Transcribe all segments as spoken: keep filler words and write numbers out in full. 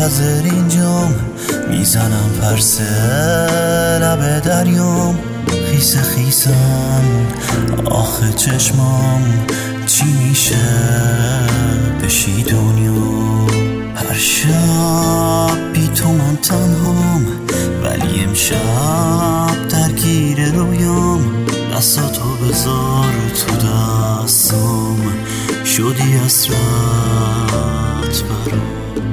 منتظر اینجام، میزنم پرسه لب دریام. خیس خیسم آخه چشمام، چی میشه بشی دنیا؟ هر شب بی تو من تنهام، ولی امشب درگیر رویام. دستاتو بذار تو دستام، شدی حسرت برام.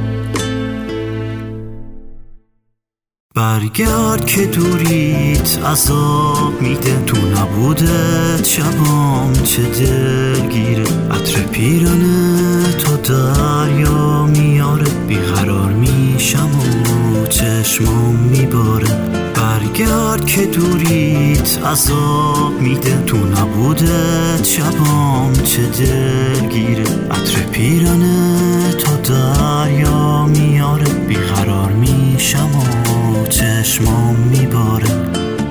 برگرد که دوریت عذاب میده، تو نبودت شبام چه دلگیره. عطر پیرانه تو دریا میاره، بیقرار میشم و چشمام میباره. برگرد که دوریت عذاب میده، تو نبودت شبام چه دلگیره. عطر پیرانه تو دریا میاره، بیقرار میشم و چشمام میباره.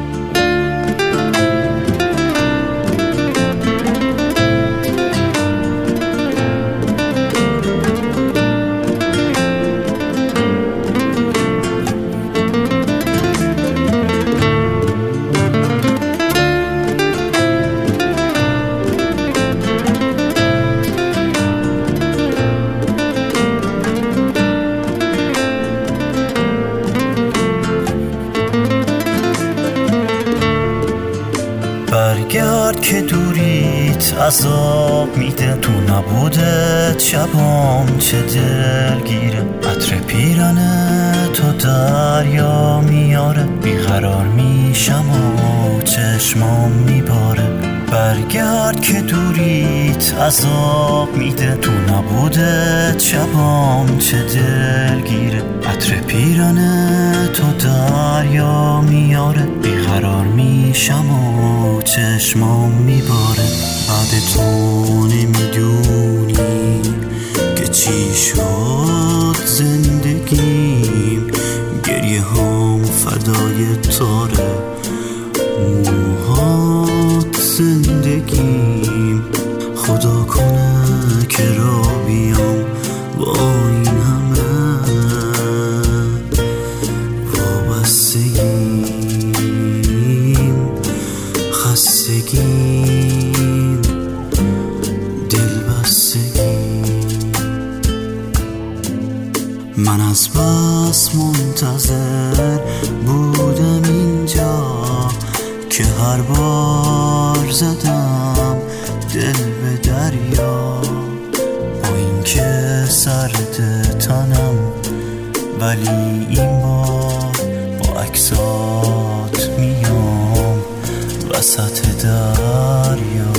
برگرد که دوریت عذاب میده، تو نبودت شبام چه دلگیره. عطر پیرانه تو دریا میاره، بیقرار میشم و چشمام میباره. برگرد که دوریت عذاب میده، تو نبودت شبام چه دلگیره. عطر پیرانه تو دریا میاره، بیقرار میشم و چشمام میباره. بعد تو نمیدونی که چی شد زندگیم، گریه هام فدای تاره موهات زندگیم. خدا کنه که را بیام با این همه وابستگیم، خستگیم، دلبستگیم. من از بس منتظر بودم اینجا که هر بار زدم دل به دریا. با این که سرد تنم، ولی این بار با عکسات میام وسط دریا.